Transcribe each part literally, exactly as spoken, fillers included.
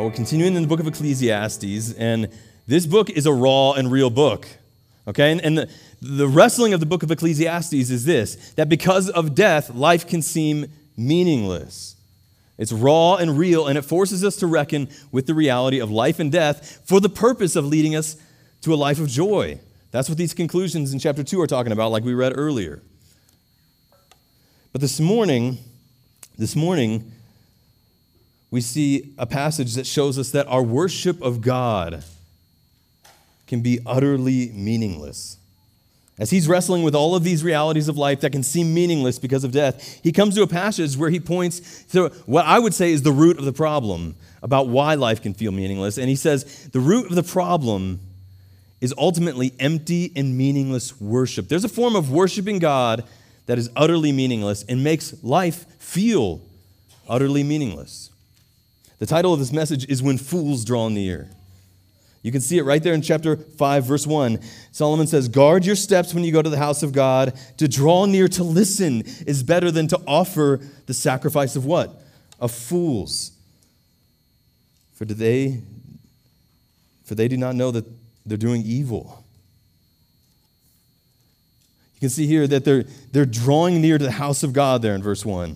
Well, we're continuing in the book of Ecclesiastes, and this book is a raw and real book, okay? And, and the, the wrestling of the book of Ecclesiastes is this, that because of death, life can seem meaningless. It's raw and real, and it forces us to reckon with the reality of life and death for the purpose of leading us to a life of joy. That's what these conclusions in chapter two are talking about, like we read earlier. But this morning, this morning, we see a passage that shows us that our worship of God can be utterly meaningless. As he's wrestling with all of these realities of life that can seem meaningless because of death, he comes to a passage where he points to what I would say is the root of the problem about why life can feel meaningless. And he says, the root of the problem is ultimately empty and meaningless worship. There's a form of worshiping God that is utterly meaningless and makes life feel utterly meaningless. The title of this message is When Fools Draw Near. You can see it right there in chapter five, verse one. Solomon says, guard your steps when you go to the house of God. To draw near to listen is better than to offer the sacrifice of what? Of fools. For do they, for they do not know that they're doing evil. You can see here that they're, they're drawing near to the house of God there in verse one.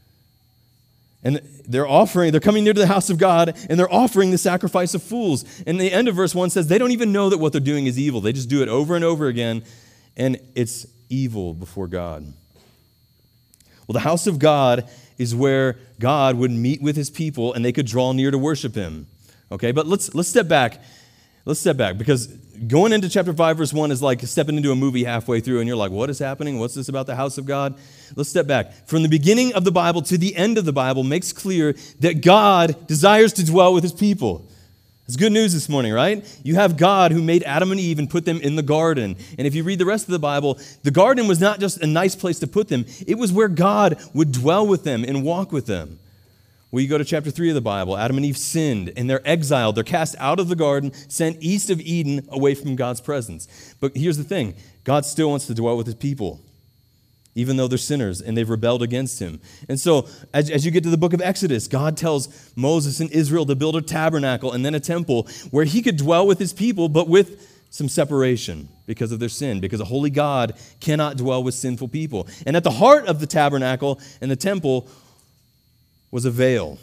And they're offering, they're coming near to the house of God, and they're offering the sacrifice of fools. And the end of verse one says they don't even know that what they're doing is evil. They just do it over and over again, and it's evil before God. Well, the house of God is where God would meet with his people, and they could draw near to worship him. Okay, but let's let's step back. Let's step back, because going into chapter five, verse one is like stepping into a movie halfway through, and you're like, what is happening? What's this about the house of God? Let's step back. From the beginning of the Bible to the end of the Bible makes clear that God desires to dwell with his people. It's good news this morning, right? You have God who made Adam and Eve and put them in the garden. And if you read the rest of the Bible, the garden was not just a nice place to put them. It was where God would dwell with them and walk with them. Well, you go to chapter three of the Bible, Adam and Eve sinned, and they're exiled. They're cast out of the garden, sent east of Eden, away from God's presence. But here's the thing. God still wants to dwell with his people, even though they're sinners and they've rebelled against him. And so, as, as you get to the book of Exodus, God tells Moses and Israel to build a tabernacle and then a temple where he could dwell with his people, but with some separation because of their sin, because a holy God cannot dwell with sinful people. And at the heart of the tabernacle and the temple was a veil,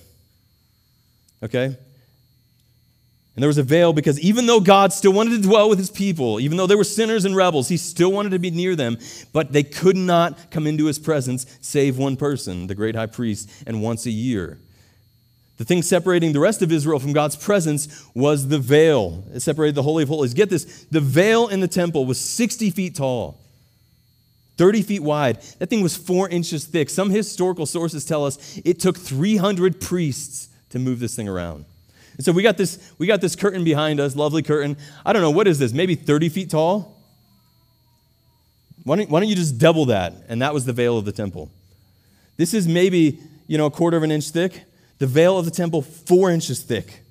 okay? And there was a veil because even though God still wanted to dwell with his people, even though they were sinners and rebels, he still wanted to be near them, but they could not come into his presence save one person, the great high priest, and once a year. The thing separating the rest of Israel from God's presence was the veil. It separated the Holy of Holies. Get this, the veil in the temple was sixty feet tall. thirty feet wide. That thing was four inches thick. Some historical sources tell us it took three hundred priests to move this thing around. And so we got this, we got this curtain behind us, lovely curtain. I don't know, what is this, maybe thirty feet tall? Why don't, why don't you just double that? And that was the veil of the temple. This is maybe, you know, a quarter of an inch thick. The veil of the temple, four inches thick.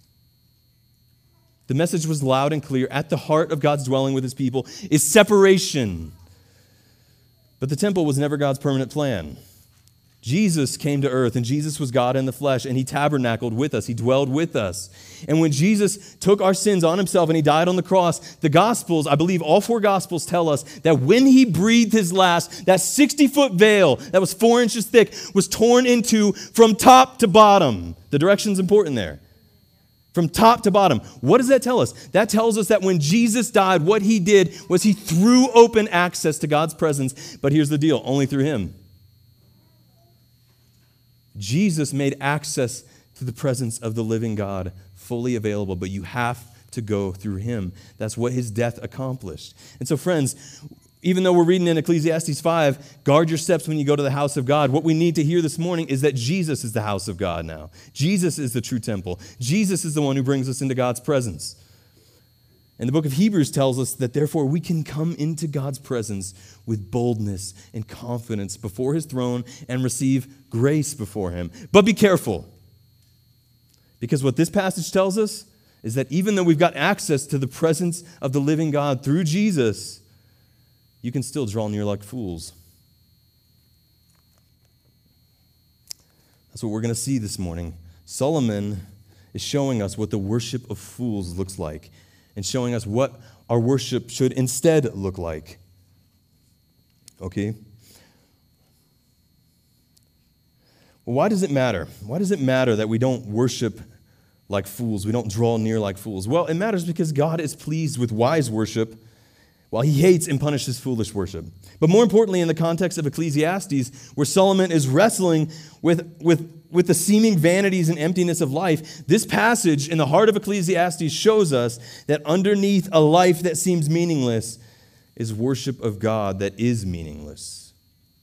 The message was loud and clear. At the heart of God's dwelling with his people is separation. But the temple was never God's permanent plan. Jesus came to earth, and Jesus was God in the flesh, and he tabernacled with us. He dwelled with us. And when Jesus took our sins on himself and he died on the cross, the Gospels, I believe all four Gospels tell us that when he breathed his last, that sixty-foot veil that was four inches thick was torn into from top to bottom. The direction's important there. From top to bottom. What does that tell us? That tells us that when Jesus died, what he did was he threw open access to God's presence. But here's the deal, only through him. Jesus made access to the presence of the living God fully available, but you have to go through him. That's what his death accomplished. And so, friends, even though we're reading in Ecclesiastes five, guard your steps when you go to the house of God, what we need to hear this morning is that Jesus is the house of God now. Jesus is the true temple. Jesus is the one who brings us into God's presence. And the book of Hebrews tells us that therefore we can come into God's presence with boldness and confidence before his throne and receive grace before him. But be careful, because what this passage tells us is that even though we've got access to the presence of the living God through Jesus, you can still draw near like fools. That's what we're going to see this morning. Solomon is showing us what the worship of fools looks like and showing us what our worship should instead look like. Okay? Well, why does it matter? Why does it matter that we don't worship like fools? We don't draw near like fools? Well, it matters because God is pleased with wise worship while he hates and punishes foolish worship. But more importantly, in the context of Ecclesiastes, where Solomon is wrestling with, with, with the seeming vanities and emptiness of life, this passage in the heart of Ecclesiastes shows us that underneath a life that seems meaningless is worship of God that is meaningless.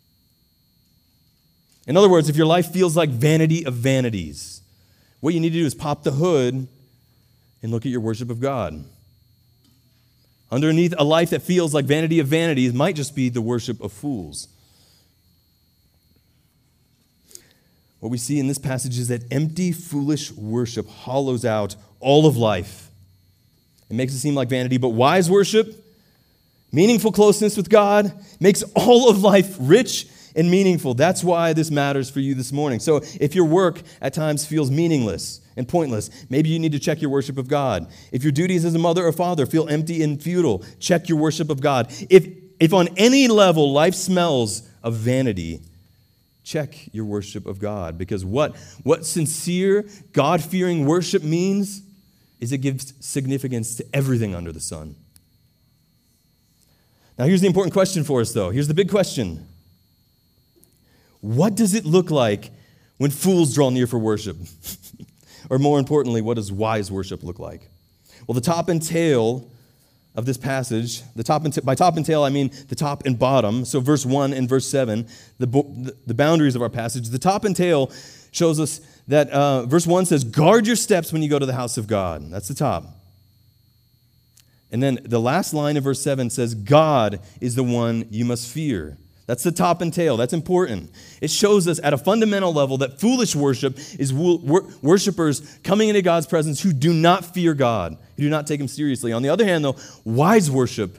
In other words, if your life feels like vanity of vanities, what you need to do is pop the hood and look at your worship of God. Underneath a life that feels like vanity of vanities might just be the worship of fools. What we see in this passage is that empty, foolish worship hollows out all of life. It makes it seem like vanity, but wise worship, meaningful closeness with God, makes all of life rich and meaningful. That's why this matters for you this morning. So if your work at times feels meaningless and pointless, maybe you need to check your worship of God. If your duties as a mother or father feel empty and futile, check your worship of God. If, if on any level life smells of vanity, check your worship of God. Because what, what sincere, God-fearing worship means is it gives significance to everything under the sun. Now here's the important question for us, though. Here's the big question. What does it look like when fools draw near for worship? Or more importantly, what does wise worship look like? Well, the top and tail of this passage, the top and t- by top and tail, I mean the top and bottom. So verse one and verse seven, the, bo- the boundaries of our passage. The top and tail shows us that uh, verse one says, guard your steps when you go to the house of God. That's the top. And then the last line of verse seven says, God is the one you must fear. That's the top and tail. That's important. It shows us at a fundamental level that foolish worship is wor- worshipers coming into God's presence who do not fear God, who do not take him seriously. On the other hand, though, wise worship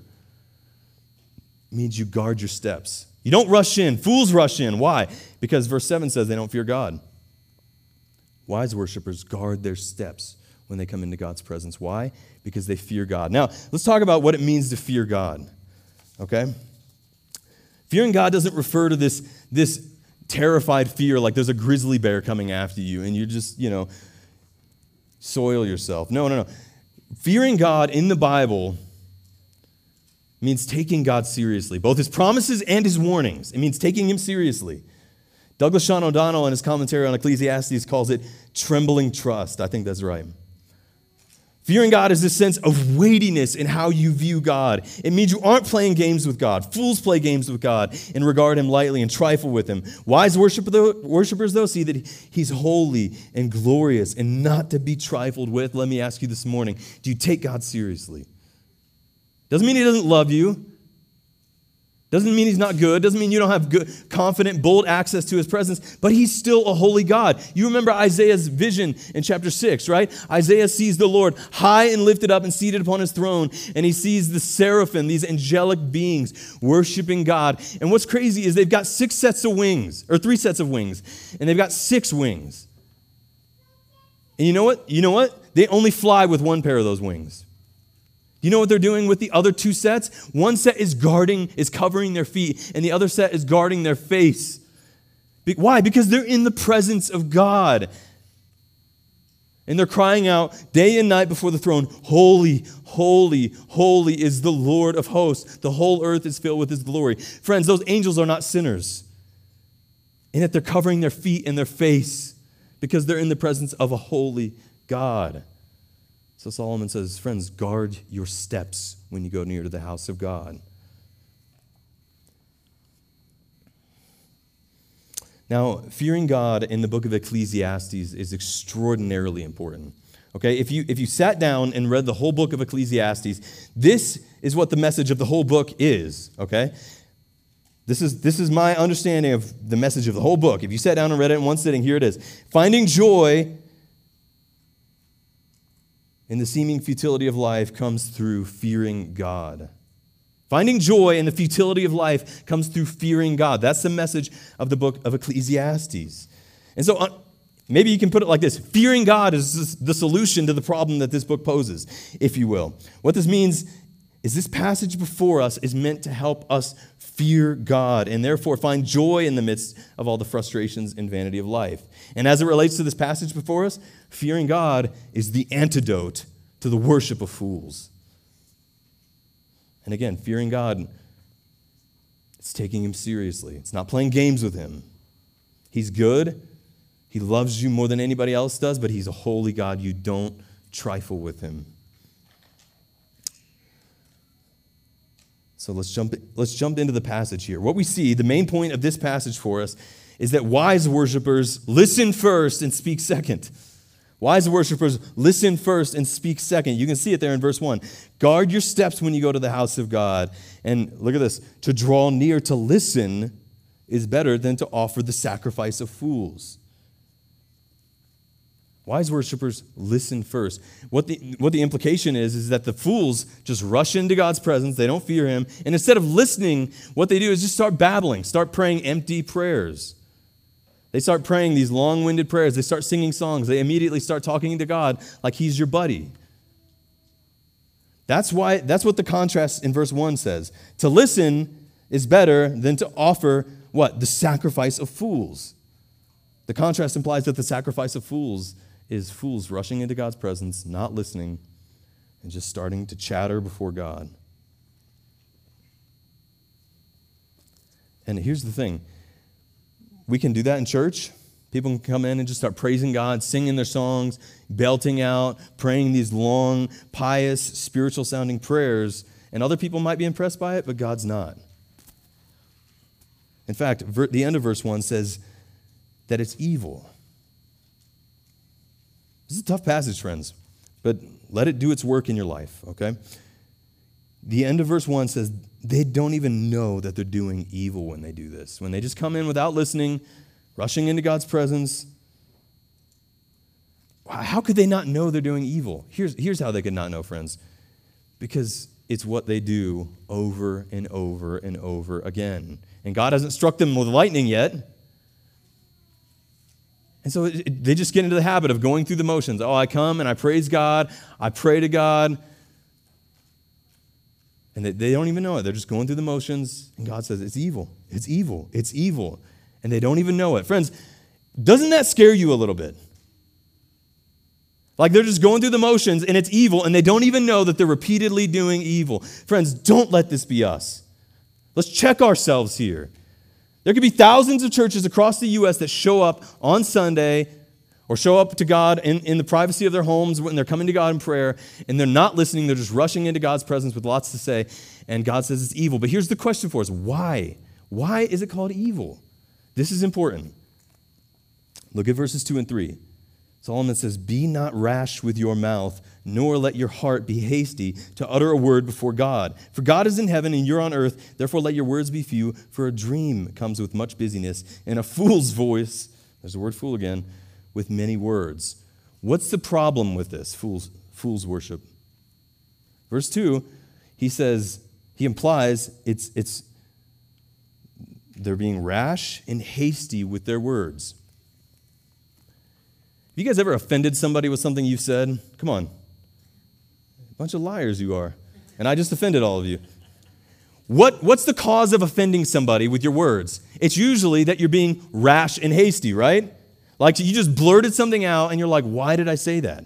means you guard your steps. You don't rush in. Fools rush in. Why? Because verse seven says they don't fear God. Wise worshipers guard their steps when they come into God's presence. Why? Because they fear God. Now, let's talk about what it means to fear God. Okay? Fearing God doesn't refer to this, this terrified fear like there's a grizzly bear coming after you and you just, you know, soil yourself. No, no, no. Fearing God in the Bible means taking God seriously, both his promises and his warnings. It means taking him seriously. Douglas Sean O'Donnell in his commentary on Ecclesiastes calls it trembling trust. I think that's right. Fearing God is this sense of weightiness in how you view God. It means you aren't playing games with God. Fools play games with God and regard him lightly and trifle with him. Wise worshipers, though, see that he's holy and glorious and not to be trifled with. Let me ask you this morning, do you take God seriously? Doesn't mean he doesn't love you. Doesn't mean he's not good. Doesn't mean you don't have good, confident, bold access to his presence, but he's still a holy God. You remember Isaiah's vision in chapter six, right? Isaiah sees the Lord high and lifted up and seated upon his throne, and he sees the seraphim, these angelic beings, worshiping God. And what's crazy is they've got six sets of wings, or three sets of wings, and they've got six wings. And you know what? You know what? They only fly with one pair of those wings. You know what they're doing with the other two sets? One set is guarding, is covering their feet, and the other set is guarding their face. Be- Why? Because they're in the presence of God. And they're crying out day and night before the throne, holy, holy, holy is the Lord of hosts. The whole earth is filled with his glory. Friends, those angels are not sinners. And yet they're covering their feet and their face because they're in the presence of a holy God. So Solomon says, friends, guard your steps when you go near to the house of God. Now, fearing God in the book of Ecclesiastes is extraordinarily important. Okay, if you if you sat down and read the whole book of Ecclesiastes, this is what the message of the whole book is. Okay, this is this is my understanding of the message of the whole book. If you sat down and read it in one sitting, here it is: finding joy in the seeming futility of life comes through fearing God. Finding joy in the futility of life comes through fearing God. That's the message of the book of Ecclesiastes. And so, Maybe you can put it like this. Fearing God is the solution to the problem that this book poses, if you will. What this means is this passage before us is meant to help us fear God and therefore find joy in the midst of all the frustrations and vanity of life. And as it relates to this passage before us, fearing God is the antidote to the worship of fools. And again, fearing God, it's taking him seriously. It's not playing games with him. He's good. He loves you more than anybody else does, but he's a holy God. You don't trifle with him. So let's jump, let's jump into the passage here. What we see, the main point of this passage for us, is that wise worshipers listen first and speak second. Wise worshipers listen first and speak second. You can see it there in verse one. Guard your steps when you go to the house of God. And look at this. To draw near to listen is better than to offer the sacrifice of fools. Wise worshipers listen first. What the, what the implication is, is that the fools just rush into God's presence. They don't fear him. And instead of listening, what they do is just start babbling, start praying empty prayers. They start praying these long-winded prayers. They start singing songs. They immediately start talking to God like he's your buddy. That's why. That's what the contrast in verse one says. To listen is better than to offer what? The sacrifice of fools. The contrast implies that the sacrifice of fools is fools rushing into God's presence, not listening, and just starting to chatter before God. And here's the thing. We can do that in church. People can come in and just start praising God, singing their songs, belting out, praying these long, pious, spiritual-sounding prayers, and other people might be impressed by it, but God's not. In fact, the end of verse one says that it's evil. This is a tough passage, friends, but let it do its work in your life, okay? The end of verse one says they don't even know that they're doing evil when they do this. When they just come in without listening, rushing into God's presence. How could they not know they're doing evil? Here's, here's how they could not know, friends. Because it's what they do over and over and over again. And God hasn't struck them with lightning yet. And so it, it, they just get into the habit of going through the motions. Oh, I come and I praise God. I pray to God. And they, they don't even know it. They're just going through the motions. And God says, it's evil. It's evil. It's evil. And they don't even know it. Friends, doesn't that scare you a little bit? Like they're just going through the motions and it's evil and they don't even know that they're repeatedly doing evil. Friends, don't let this be us. Let's check ourselves here. There could be thousands of churches across the U S that show up on Sunday or show up to God in, in the privacy of their homes when they're coming to God in prayer, and they're not listening. They're just rushing into God's presence with lots to say, and God says it's evil. But here's the question for us. Why? Why is it called evil? This is important. Look at verses two and three. Solomon says, be not rash with your mouth, nor let your heart be hasty to utter a word before God. For God is in heaven and you're on earth, therefore let your words be few, for a dream comes with much busyness, and a fool's voice, there's the word fool again, with many words. What's the problem with this, fool's, fool's worship? Verse two, he says, he implies it's, it's they're being rash and hasty with their words. Have you guys ever offended somebody with something you've said? Come on. A bunch of liars you are. And I just offended all of you. What, what's the cause of offending somebody with your words? It's usually that you're being rash and hasty, right? Like you just blurted something out and you're like, why did I say that?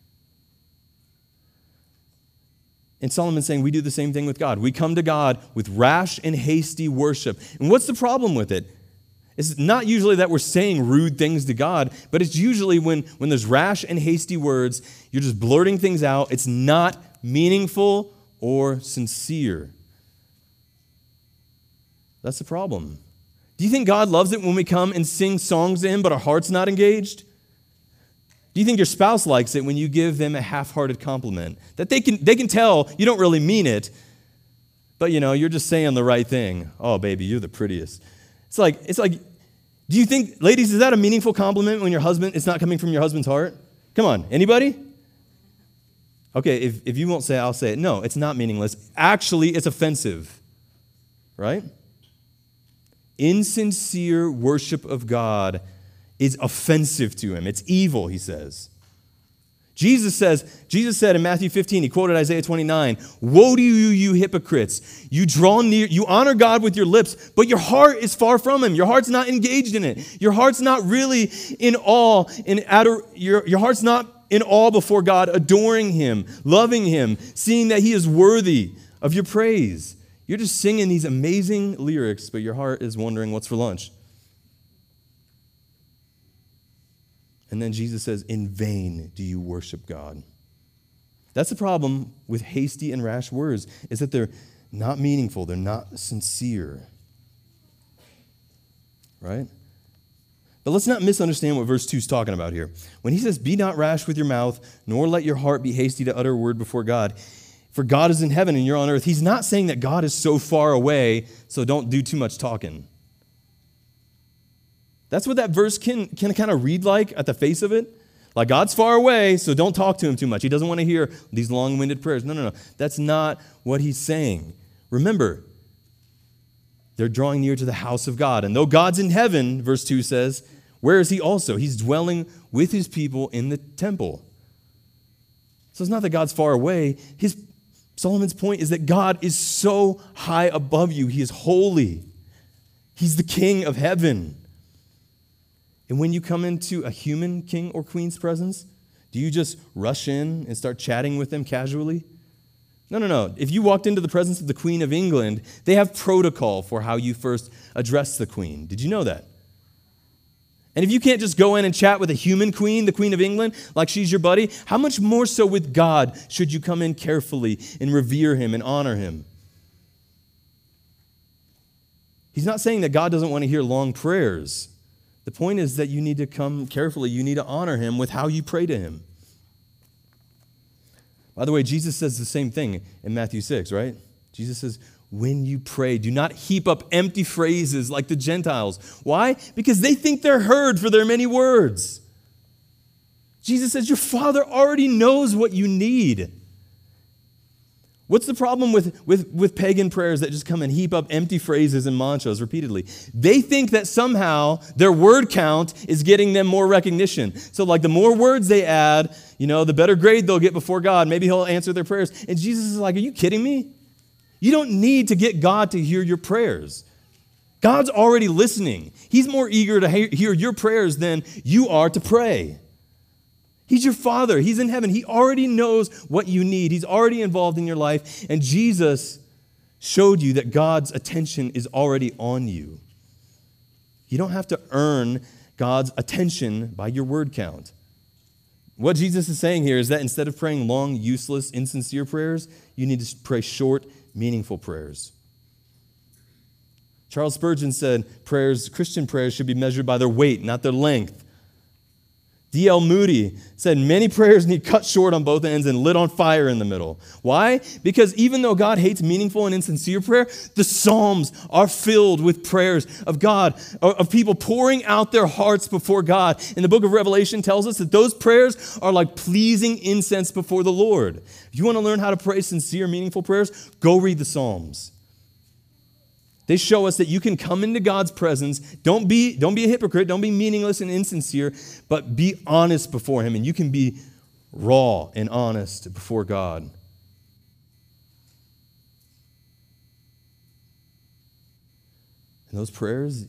And Solomon's saying we do the same thing with God. We come to God with rash and hasty worship. And what's the problem with it? It's not usually that we're saying rude things to God, but it's usually when, when there's rash and hasty words, you're just blurting things out. It's not meaningful or sincere. That's the problem. Do you think God loves it when we come and sing songs to him, but our heart's not engaged? Do you think your spouse likes it when you give them a half-hearted compliment? That they can, they can tell you don't really mean it, but you know, you're just saying the right thing. Oh, baby, you're the prettiest. It's like, it's like, do you think, ladies, is that a meaningful compliment when your husband, it's not coming from your husband's heart? Come on, anybody? Okay, if, if you won't say it, I'll say it. No, it's not meaningless. Actually, it's offensive, right? Insincere worship of God is offensive to him. It's evil, he says. Jesus says, Jesus said in Matthew fifteen, he quoted Isaiah twenty-nine, "Woe to you, you hypocrites! You draw near, you honor God with your lips, but your heart is far from him. Your heart's not engaged in it. Your heart's not really in awe, in ador- your, your heart's not in awe before God, adoring him, loving him, seeing that he is worthy of your praise. You're just singing these amazing lyrics, but your heart is wondering what's for lunch." And then Jesus says, "In vain do you worship God." That's the problem with hasty and rash words, is that they're not meaningful. They're not sincere. Right? But let's not misunderstand what verse two is talking about here. When he says, "Be not rash with your mouth, nor let your heart be hasty to utter a word before God, for God is in heaven and you're on earth," he's not saying that God is so far away, so don't do too much talking. That's what that verse can, can kind of read like at the face of it. Like, God's far away, so don't talk to him too much. He doesn't want to hear these long-winded prayers. No, no, no. That's not what he's saying. Remember, they're drawing near to the house of God. And though God's in heaven, verse two says, where is he also? He's dwelling with his people in the temple. So it's not that God's far away. His Solomon's point is that God is so high above you. He is holy. He's the king of heaven. And when you come into a human king or queen's presence, do you just rush in and start chatting with them casually? No, no, no. If you walked into the presence of the Queen of England, they have protocol for how you first address the Queen. Did you know that? And if you can't just go in and chat with a human queen, the Queen of England, like she's your buddy, how much more so with God should you come in carefully and revere him and honor him? He's not saying that God doesn't want to hear long prayers. The point is that you need to come carefully. You need to honor him with how you pray to him. By the way, Jesus says the same thing in Matthew six, right? Jesus says, when you pray, do not heap up empty phrases like the Gentiles. Why? Because they think they're heard for their many words. Jesus says, your Father already knows what you need. What's the problem with, with, with pagan prayers that just come and heap up empty phrases and mantras repeatedly? They think that somehow their word count is getting them more recognition. So like the more words they add, you know, the better grade they'll get before God. Maybe he'll answer their prayers. And Jesus is like, are you kidding me? You don't need to get God to hear your prayers. God's already listening. He's more eager to hear your prayers than you are to pray. He's your Father. He's in heaven. He already knows what you need. He's already involved in your life. And Jesus showed you that God's attention is already on you. You don't have to earn God's attention by your word count. What Jesus is saying here is that instead of praying long, useless, insincere prayers, you need to pray short, meaningful prayers. Charles Spurgeon said prayers, Christian prayers should be measured by their weight, not their length. D L Moody said many prayers need cut short on both ends and lit on fire in the middle. Why? Because even though God hates meaningful and insincere prayer, the Psalms are filled with prayers of God, of people pouring out their hearts before God. And the book of Revelation tells us that those prayers are like pleasing incense before the Lord. If you want to learn how to pray sincere, meaningful prayers, go read the Psalms. They show us that you can come into God's presence. Don't be, don't be a hypocrite. Don't be meaningless and insincere, but be honest before him. And you can be raw and honest before God. And those prayers,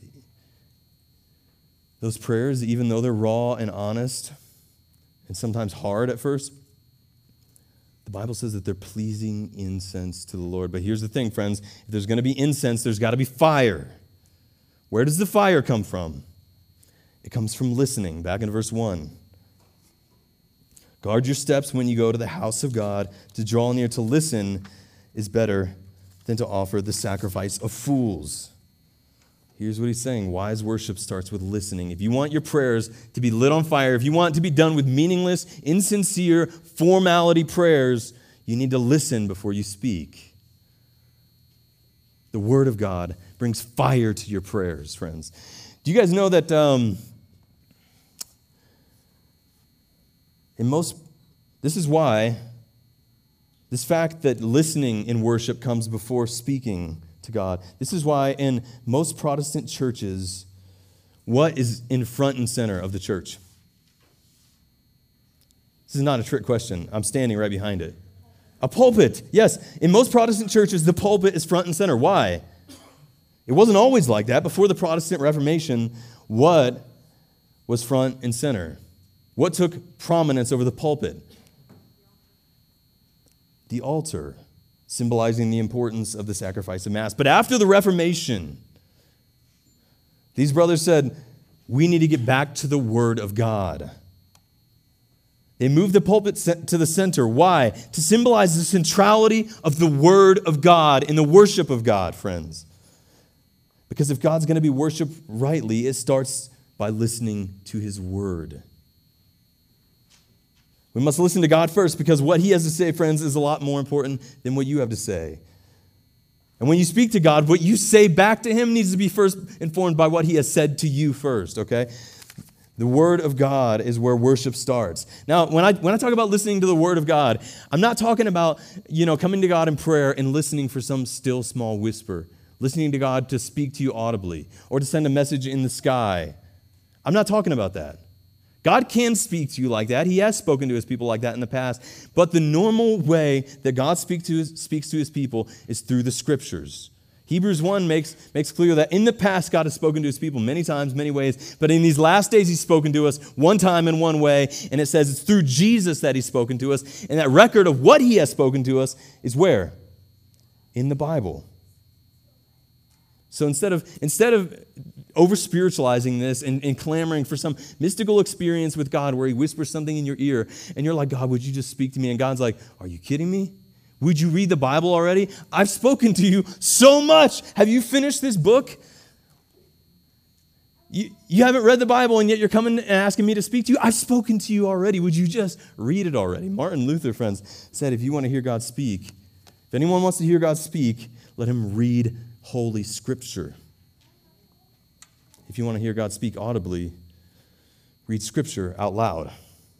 those prayers, even though they're raw and honest and sometimes hard at first, the Bible says that they're pleasing incense to the Lord. But here's the thing, friends. If there's going to be incense, there's got to be fire. Where does the fire come from? It comes from listening. Back in verse one. Guard your steps when you go to the house of God. To draw near to listen is better than to offer the sacrifice of fools. Here's what he's saying. Wise worship starts with listening. If you want your prayers to be lit on fire, if you want it to be done with meaningless, insincere, formality prayers, you need to listen before you speak. The Word of God brings fire to your prayers, friends. Do you guys know that um, in most, this is why, this fact that listening in worship comes before speaking to God. This is why in most Protestant churches, what is in front and center of the church? This is not a trick question. I'm standing right behind it. A pulpit. Yes, in most Protestant churches, the pulpit is front and center. Why? It wasn't always like that. Before the Protestant Reformation, what was front and center? What took prominence over the pulpit? The altar, symbolizing the importance of the sacrifice of Mass. But after the Reformation, these brothers said, we need to get back to the Word of God. They moved the pulpit to the center. Why? To symbolize the centrality of the Word of God in the worship of God, friends. Because if God's going to be worshiped rightly, it starts by listening to His Word. We must listen to God first, because what He has to say, friends, is a lot more important than what you have to say. And when you speak to God, what you say back to Him needs to be first informed by what He has said to you first, okay? The Word of God is where worship starts. Now, when I when I talk about listening to the Word of God, I'm not talking about, you know, coming to God in prayer and listening for some still small whisper, listening to God to speak to you audibly or to send a message in the sky. I'm not talking about that. God can speak to you like that. He has spoken to His people like that in the past. But the normal way that God speak to his, speaks to His people is through the Scriptures. Hebrews one makes, makes clear that in the past, God has spoken to His people many times, many ways. But in these last days, He's spoken to us one time in one way. And it says it's through Jesus that He's spoken to us. And that record of what He has spoken to us is where? In the Bible. So instead of instead of over-spiritualizing this and, and clamoring for some mystical experience with God where He whispers something in your ear and you're like, God, would you just speak to me? And God's like, are you kidding me? Would you read the Bible already? I've spoken to you so much. Have you finished this book? You, you haven't read the Bible and yet you're coming and asking me to speak to you? I've spoken to you already. Would you just read it already? Martin Luther, friends, said if you want to hear God speak, if anyone wants to hear God speak, let him read Holy Scripture. If you want to hear God speak audibly, read Scripture out loud.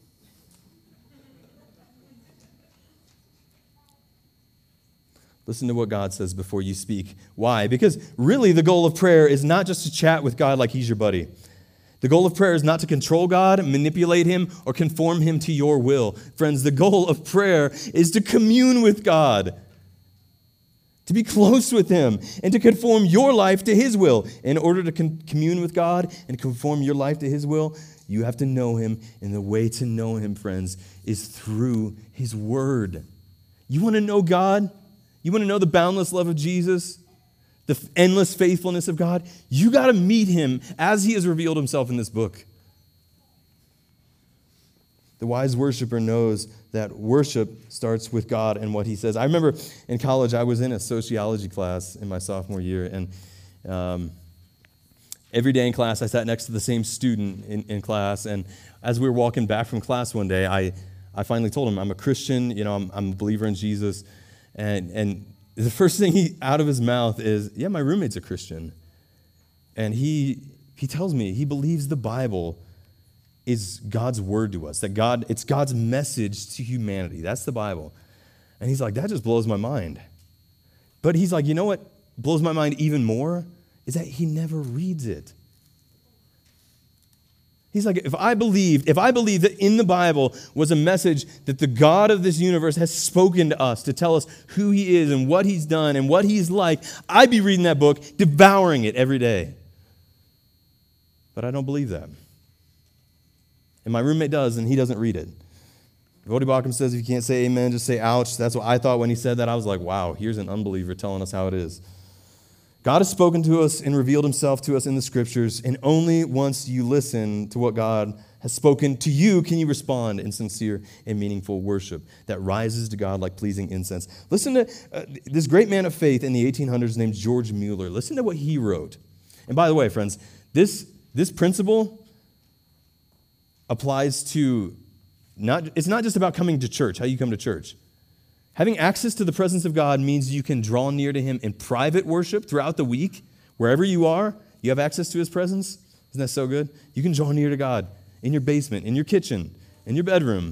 Listen to what God says before you speak. Why? Because really the goal of prayer is not just to chat with God like He's your buddy. The goal of prayer is not to control God, manipulate Him, or conform Him to your will. Friends, the goal of prayer is to commune with God, to be close with Him, and to conform your life to His will. In order to con- commune with God and conform your life to His will, you have to know Him, and the way to know Him, friends, is through His Word. You want to know God? You want to know the boundless love of Jesus? The endless faithfulness of God? You got to meet Him as He has revealed Himself in this book. The wise worshiper knows that worship starts with God and what He says. I remember in college, I was in a sociology class in my sophomore year, and um, every day in class, I sat next to the same student in, in class, and as we were walking back from class one day, I, I finally told him, I'm a Christian, you know, I'm, I'm a believer in Jesus, and, and the first thing he out of his mouth is, yeah, my roommate's a Christian, and he he tells me he believes the Bible is God's word to us, that God, it's God's message to humanity. That's the Bible. And he's like, that just blows my mind. But he's like, you know what blows my mind even more? Is that he never reads it. He's like, if I believed, if I believed that in the Bible was a message that the God of this universe has spoken to us to tell us who He is and what He's done and what He's like, I'd be reading that book, devouring it every day. But I don't believe that. And my roommate does, and he doesn't read it. Voddie Baucham says if you can't say amen, just say ouch. That's what I thought when he said that. I was like, wow, here's an unbeliever telling us how it is. God has spoken to us and revealed Himself to us in the Scriptures, and only once you listen to what God has spoken to you can you respond in sincere and meaningful worship that rises to God like pleasing incense. Listen to uh, this great man of faith in the eighteen hundreds named George Mueller. Listen to what he wrote. And by the way, friends, this, this principle applies to, not. it's not just about coming to church, how you come to church. Having access to the presence of God means you can draw near to Him in private worship throughout the week. Wherever you are, you have access to His presence. Isn't that so good? You can draw near to God in your basement, in your kitchen, in your bedroom.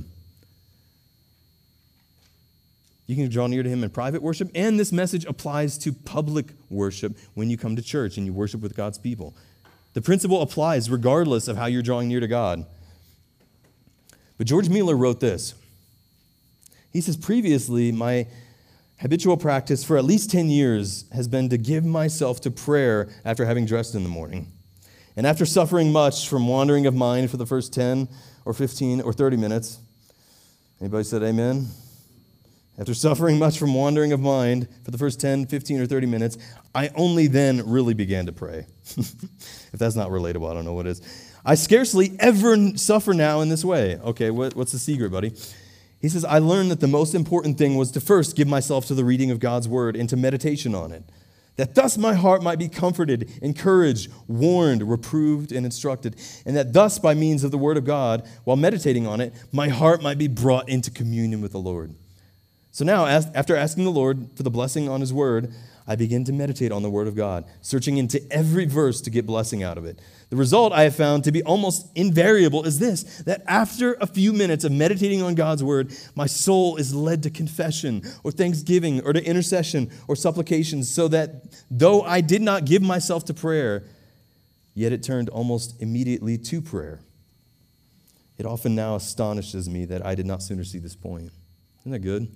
You can draw near to Him in private worship, and this message applies to public worship when you come to church and you worship with God's people. The principle applies regardless of how you're drawing near to God. But George Mueller wrote this. He says, previously, my habitual practice for at least ten years has been to give myself to prayer after having dressed in the morning. And after suffering much from wandering of mind for the first ten or fifteen or thirty minutes, anybody said amen? After suffering much from wandering of mind for the first ten, fifteen, or thirty minutes, I only then really began to pray. If that's not relatable, I don't know what is. I scarcely ever suffer now in this way. Okay, what, what's the secret, buddy? He says, I learned that the most important thing was to first give myself to the reading of God's word and to meditation on it, that thus my heart might be comforted, encouraged, warned, reproved, and instructed, and that thus by means of the word of God, while meditating on it, my heart might be brought into communion with the Lord. So now, as, after asking the Lord for the blessing on his word, I begin to meditate on the word of God, searching into every verse to get blessing out of it. The result I have found to be almost invariable is this, that after a few minutes of meditating on God's word, my soul is led to confession or thanksgiving or to intercession or supplications, so that though I did not give myself to prayer, yet it turned almost immediately to prayer. It often now astonishes me that I did not sooner see this point. Isn't that good?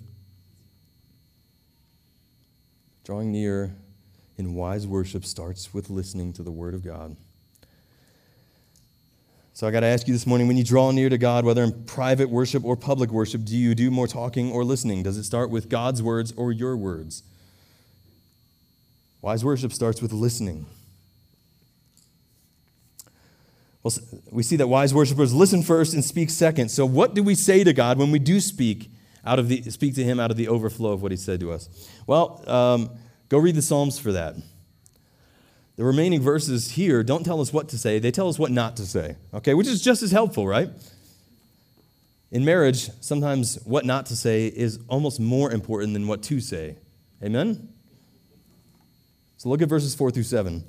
Drawing near in wise worship starts with listening to the word of God. So I got to ask you this morning, when you draw near to God, whether in private worship or public worship, do you do more talking or listening? Does it start with God's words or your words? Wise worship starts with listening. Well, we see that wise worshipers listen first and speak second. So what do we say to God when we do speak out of the speak to him out of the overflow of what he said to us? Well, um, go read the Psalms for that. The remaining verses here don't tell us what to say. They tell us what not to say, okay, which is just as helpful, right? In marriage, sometimes what not to say is almost more important than what to say. Amen? So look at verses four through seven.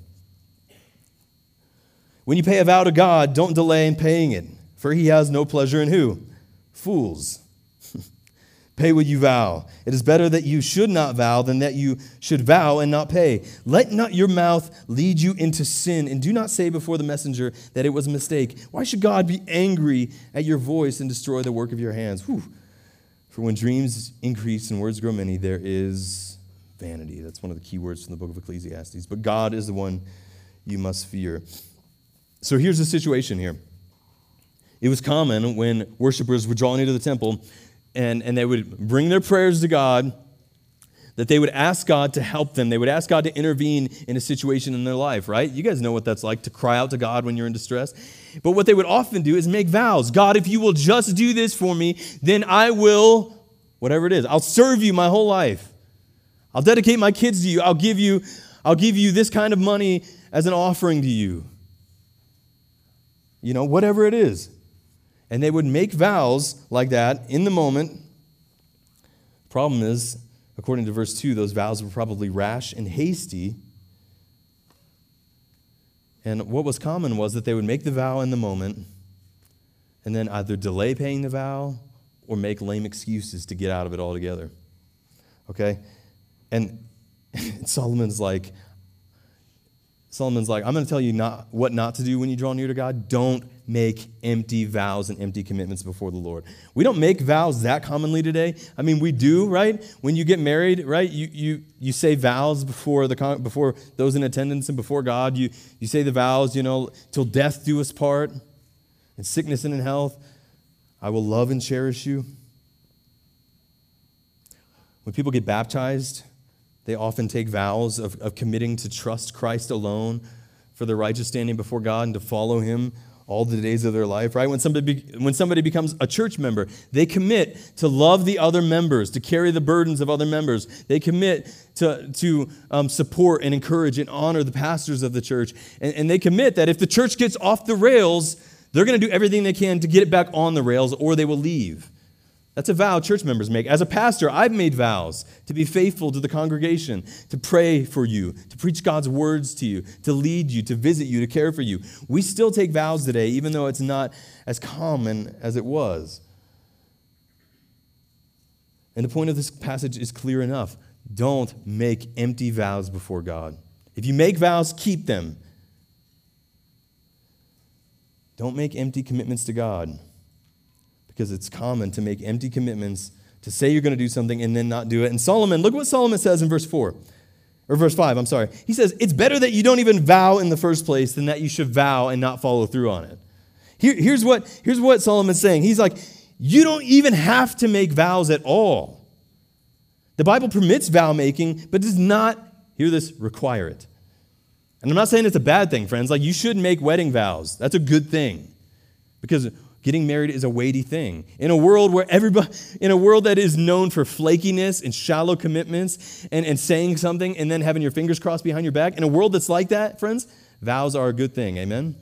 When you pay a vow to God, don't delay in paying it, for he has no pleasure in who? Fools. Pay what you vow. It is better that you should not vow than that you should vow and not pay. Let not your mouth lead you into sin, and do not say before the messenger that it was a mistake. Why should God be angry at your voice and destroy the work of your hands? Whew. For when dreams increase and words grow many, there is vanity. That's one of the key words from the book of Ecclesiastes. But God is the one you must fear. So here's the situation here. It was common when worshipers would draw near to the temple And, and they would bring their prayers to God, that they would ask God to help them. They would ask God to intervene in a situation in their life, right? You guys know what that's like, to cry out to God when you're in distress. But what they would often do is make vows. God, if you will just do this for me, then I will, whatever it is, I'll serve you my whole life. I'll dedicate my kids to you. I'll give you, I'll give you this kind of money as an offering to you. You know, whatever it is. And they would make vows like that in the moment. Problem is, according to verse two, those vows were probably rash and hasty. And what was common was that they would make the vow in the moment and then either delay paying the vow or make lame excuses to get out of it altogether. Okay? And Solomon's like, Solomon's like, I'm going to tell you not what not to do when you draw near to God. Don't make empty vows and empty commitments before the Lord. We don't make vows that commonly today. I mean, we do, right? When you get married, right? You you you say vows before the before those in attendance and before God. You you say the vows, you know, till death do us part, in sickness and in health. I will love and cherish you. When people get baptized, they often take vows of, of committing to trust Christ alone for their righteous standing before God and to follow him all the days of their life, right? When somebody be, when somebody becomes a church member, they commit to love the other members, to carry the burdens of other members. They commit to, to um, support and encourage and honor the pastors of the church. And, and they commit that if the church gets off the rails, they're going to do everything they can to get it back on the rails, or they will leave. That's a vow church members make. As a pastor, I've made vows to be faithful to the congregation, to pray for you, to preach God's words to you, to lead you, to visit you, to care for you. We still take vows today, even though it's not as common as it was. And the point of this passage is clear enough. Don't make empty vows before God. If you make vows, keep them. don't make empty commitments to God, because it's common to make empty commitments, to say you're going to do something and then not do it. And Solomon, look what Solomon says in verse four, or verse five, I'm sorry. He says, it's better that you don't even vow in the first place than that you should vow and not follow through on it. Here, here's what, here's what Solomon's saying. He's like, you don't even have to make vows at all. The Bible permits vow making, but does not, hear this, require it. And I'm not saying it's a bad thing, friends. Like, you should make wedding vows. That's a good thing, because getting married is a weighty thing. In a world where everybody, in a world that is known for flakiness and shallow commitments and, and saying something and then having your fingers crossed behind your back, in a world that's like that, friends, vows are a good thing. Amen?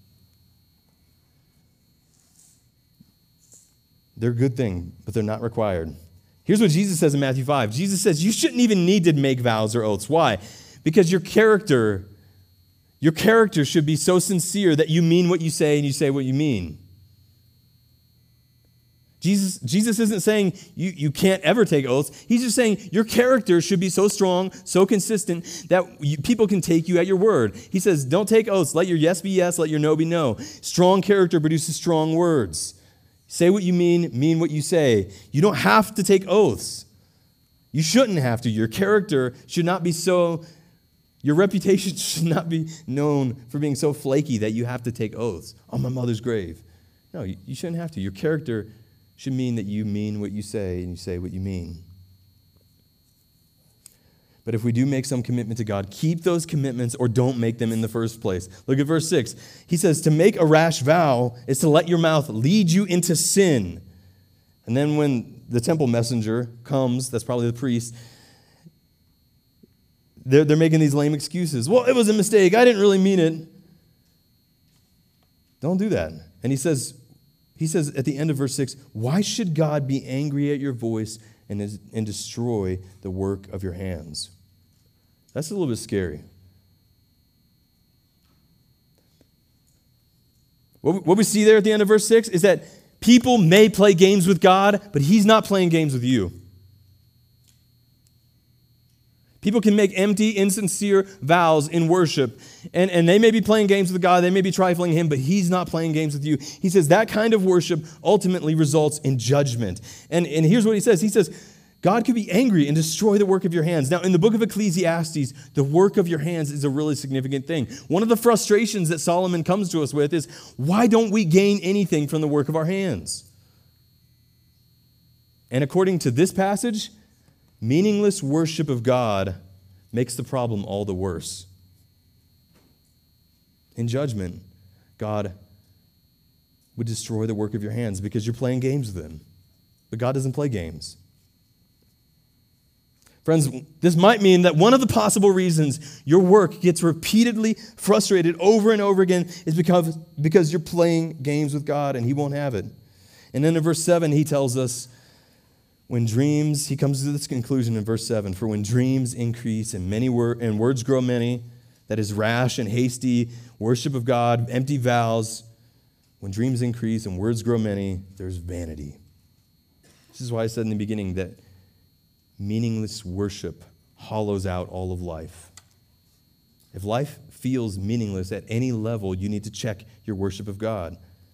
They're a good thing, but they're not required. Here's what Jesus says in Matthew five. Jesus says you shouldn't even need to make vows or oaths. Why? Because your character, your character should be so sincere that you mean what you say and you say what you mean. Jesus, Jesus isn't saying you, you can't ever take oaths. He's just saying your character should be so strong, so consistent, that you, people can take you at your word. He says, don't take oaths. Let your yes be yes, let your no be no. Strong character produces strong words. Say what you mean, mean what you say. You don't have to take oaths. You shouldn't have to. Your character should not be so, your reputation should not be known for being so flaky that you have to take oaths on my mother's grave. No, you, you shouldn't have to. Your character should mean that you mean what you say and you say what you mean. But if we do make some commitment to God, keep those commitments or don't make them in the first place. Look at verse six. He says, to make a rash vow is to let your mouth lead you into sin. And then when the temple messenger comes, that's probably the priest, they're, they're making these lame excuses. Well, it was a mistake. I didn't really mean it. Don't do that. And he says, he says at the end of verse six, why should God be angry at your voice and, and destroy the work of your hands? That's a little bit scary. What we see there at the end of verse six is that people may play games with God, but he's not playing games with you. People can make empty, insincere vows in worship, and, and they may be playing games with God, they may be trifling him, but he's not playing games with you. He says that kind of worship ultimately results in judgment. And, and here's what he says. He says, God could be angry and destroy the work of your hands. Now, in the book of Ecclesiastes, the work of your hands is a really significant thing. One of the frustrations that Solomon comes to us with is, why don't we gain anything from the work of our hands? And according to this passage, meaningless worship of God makes the problem all the worse. In judgment, God would destroy the work of your hands because you're playing games with him. But God doesn't play games. Friends, this might mean that one of the possible reasons your work gets repeatedly frustrated over and over again is because, because you're playing games with God and he won't have it. And then in verse seven, he tells us, when dreams, he comes to this conclusion in verse seven, for when dreams increase and many wor- and words grow many, that is rash and hasty worship of God, empty vows, when dreams increase and words grow many, there's vanity. This is why I said in the beginning that meaningless worship hollows out all of life. If life feels meaningless at any level, you need to check your worship of God.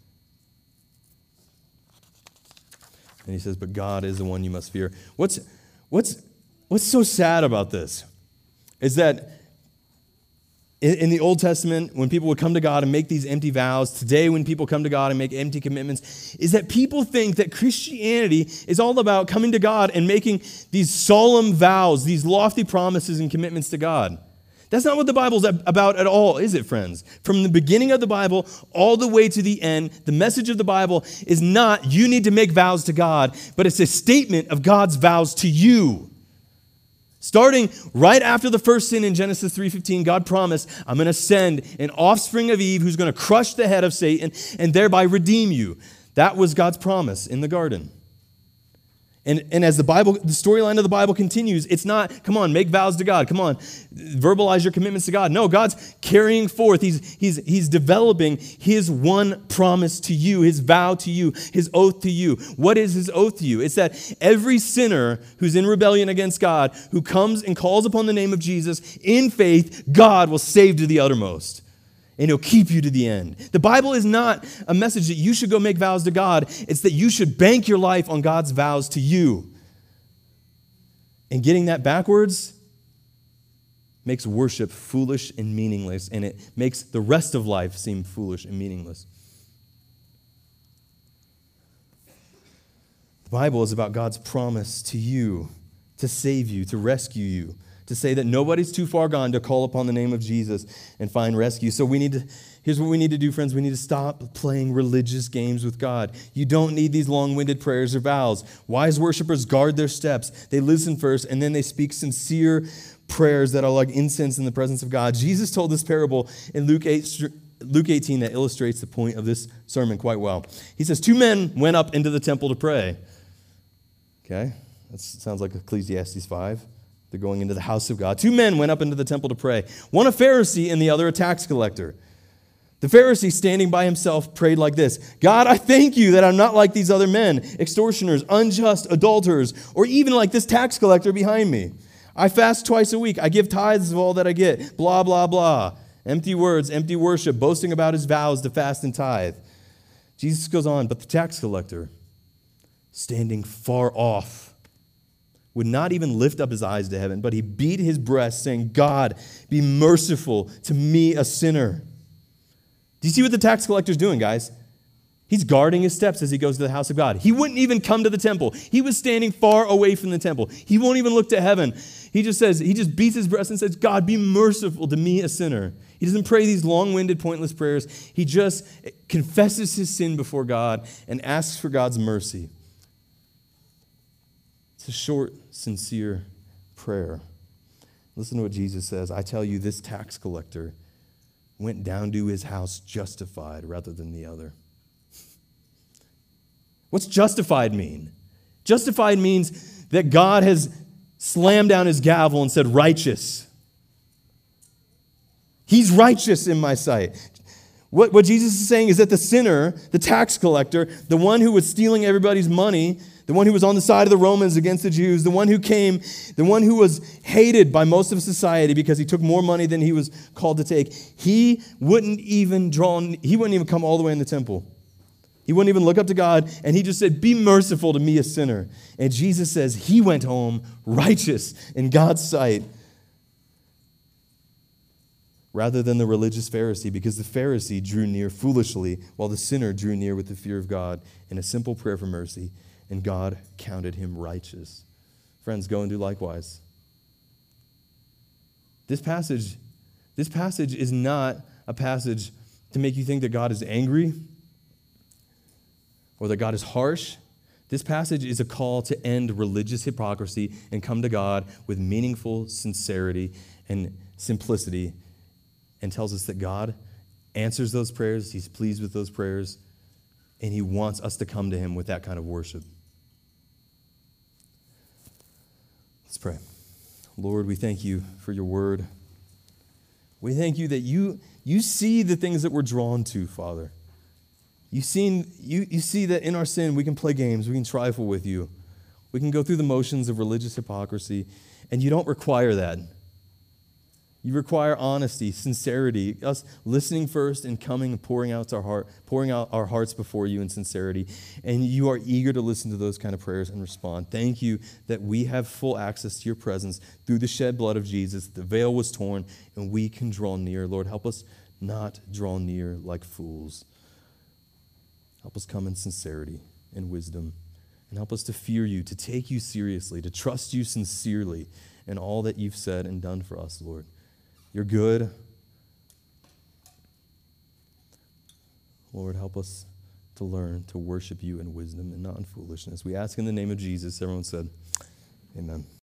And he says, but God is the one you must fear. What's, what's, what's so sad about this is that in, in the Old Testament, when people would come to God and make these empty vows, today when people come to God and make empty commitments, is that people think that Christianity is all about coming to God and making these solemn vows, these lofty promises and commitments to God. That's not what the Bible's about at all, is it, friends? From the beginning of the Bible all the way to the end, the message of the Bible is not you need to make vows to God, but it's a statement of God's vows to you. Starting right after the first sin in Genesis three fifteen, God promised, I'm going to send an offspring of Eve who's going to crush the head of Satan and thereby redeem you. That was God's promise in the garden. And, and as the Bible, the storyline of the Bible continues, it's not, come on, make vows to God. Come on, verbalize your commitments to God. No, God's carrying forth. He's, he's, he's developing his one promise to you, his vow to you, his oath to you. What is his oath to you? It's that every sinner who's in rebellion against God, who comes and calls upon the name of Jesus in faith, God will save to the uttermost. and he'll keep you to the end. The Bible is not a message that you should go make vows to God. It's that you should bank your life on God's vows to you. And getting that backwards makes worship foolish and meaningless, and it makes the rest of life seem foolish and meaningless. The Bible is about God's promise to you, to save you, to rescue you, to say that nobody's too far gone to call upon the name of Jesus and find rescue. So we need to, here's what we need to do, friends. We need to stop playing religious games with God. You don't need these long-winded prayers or vows. Wise worshipers guard their steps. They listen first, and then they speak sincere prayers that are like incense in the presence of God. Jesus told this parable in Luke eight, Luke eighteen that illustrates the point of this sermon quite well. He says, two men went up into the temple to pray. Okay, that sounds like Ecclesiastes five. They're going into the house of God. Two men went up into the temple to pray, one a Pharisee and the other a tax collector. The Pharisee, standing by himself, prayed like this: God, I thank you that I'm not like these other men, extortioners, unjust, adulterers, or even like this tax collector behind me. I fast twice a week. I give tithes of all that I get. Blah, blah, blah. Empty words, empty worship, boasting about his vows to fast and tithe. Jesus goes on, but the tax collector, standing far off, would not even lift up his eyes to heaven, but he beat his breast, saying, God, be merciful to me, a sinner. Do you see what the tax collector's doing, guys? He's guarding his steps as he goes to the house of God. He wouldn't even come to the temple. He was standing far away from the temple. He won't even look to heaven. He just says, he just beats his breast and says, God, be merciful to me, a sinner. He doesn't pray these long-winded, pointless prayers. He just confesses his sin before God and asks for God's mercy. It's a short, sincere prayer. Listen to what Jesus says. I tell you, this tax collector went down to his house justified rather than the other. What's justified mean? Justified means that God has slammed down his gavel and said, righteous. He's righteous in my sight. What, what Jesus is saying is that the sinner, the tax collector, the one who was stealing everybody's money, the one who was on the side of the Romans against the Jews, the one who came, the one who was hated by most of society because he took more money than he was called to take, he wouldn't even draw, he wouldn't even come all the way in the temple. He wouldn't even look up to God, and he just said, be merciful to me, a sinner. And Jesus says he went home righteous in God's sight rather than the religious Pharisee, because the Pharisee drew near foolishly while the sinner drew near with the fear of God in a simple prayer for mercy, and God counted him righteous. Friends, go and do likewise. This passage, this passage is not a passage to make you think that God is angry or that God is harsh. This passage is a call to end religious hypocrisy and come to God with meaningful sincerity and simplicity, and tells us that God answers those prayers, he's pleased with those prayers, and he wants us to come to him with that kind of worship. Let's pray. Lord, we thank you for your word. We thank you that you, you see the things that we're drawn to, Father. You, seen, you, you see that in our sin we can play games, we can trifle with you. We can go through the motions of religious hypocrisy, and you don't require that. You require honesty, sincerity, us listening first and coming and pouring out our heart, pouring out our hearts before you in sincerity. And you are eager to listen to those kind of prayers and respond. Thank you that we have full access to your presence through the shed blood of Jesus. The veil was torn, and we can draw near. Lord, help us not draw near like fools. Help us come in sincerity and wisdom, and help us to fear you, to take you seriously, to trust you sincerely in all that you've said and done for us, Lord. You're good. Lord, help us to learn to worship you in wisdom and not in foolishness. We ask in the name of Jesus. Everyone said, amen.